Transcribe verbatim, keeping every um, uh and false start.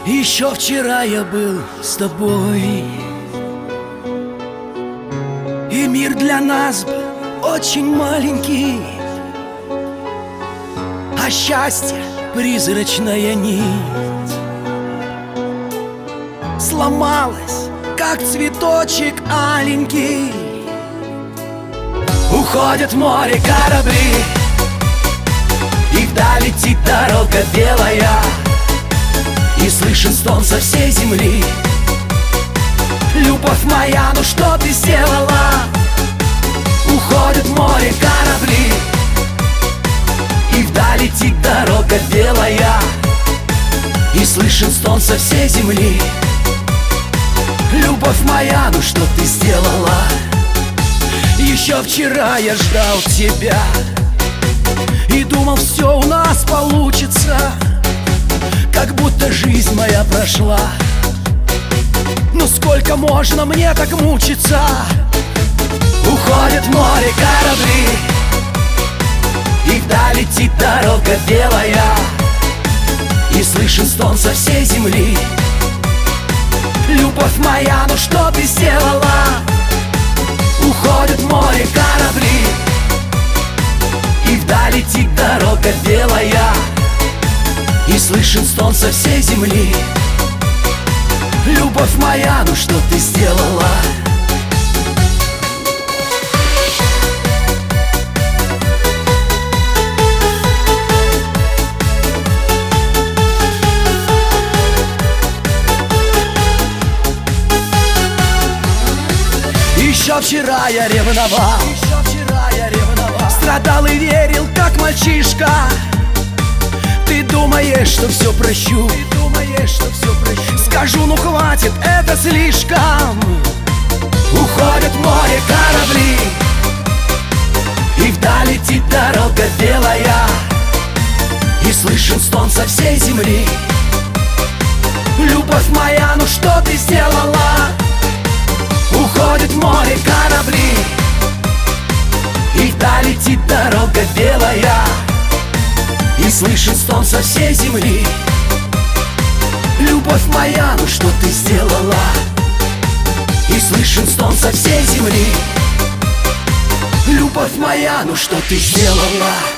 Еще вчера я был с тобой, и мир для нас был очень маленький, а счастье — призрачная нить. Сломалась, как цветочек аленький. Уходят в море корабли, и вдаль летит дорога белая, и слышен стон со всей земли. Любовь моя, ну что ты сделала? Уходят в море корабли, и вдаль летит дорога белая, и слышен стон со всей земли. Любовь моя, ну что ты сделала? Еще вчера я ждал тебя и думал, все у нас получится, как будто жизнь моя прошла. Но сколько можно мне так мучиться? Уходят в море корабли, и вдаль летит дорога белая, и слышен стон со всей земли. Любовь моя, ну что ты сделала? Уходят в море корабли, и вдаль летит дорога белая, и слышен стон со всей земли. Любовь моя, ну что ты сделала? Еще вчера я ревновал, Еще вчера я ревновал, страдал и верил, как мальчишка. Ты думаешь, что все прощу, Ты думаешь, что все прощу. Скажу, ну хватит, это слишком. Уходят в море корабли, и вдаль летит дорога белая, и слышен стон со всей земли. Любовь моя, ну что ты сделала? Уходит в море корабли, и вдаль летит дорога белая, и слышен стон со всей земли. Любовь моя, ну что ты сделала? И слышен стон со всей земли. Любовь моя, ну что ты сделала?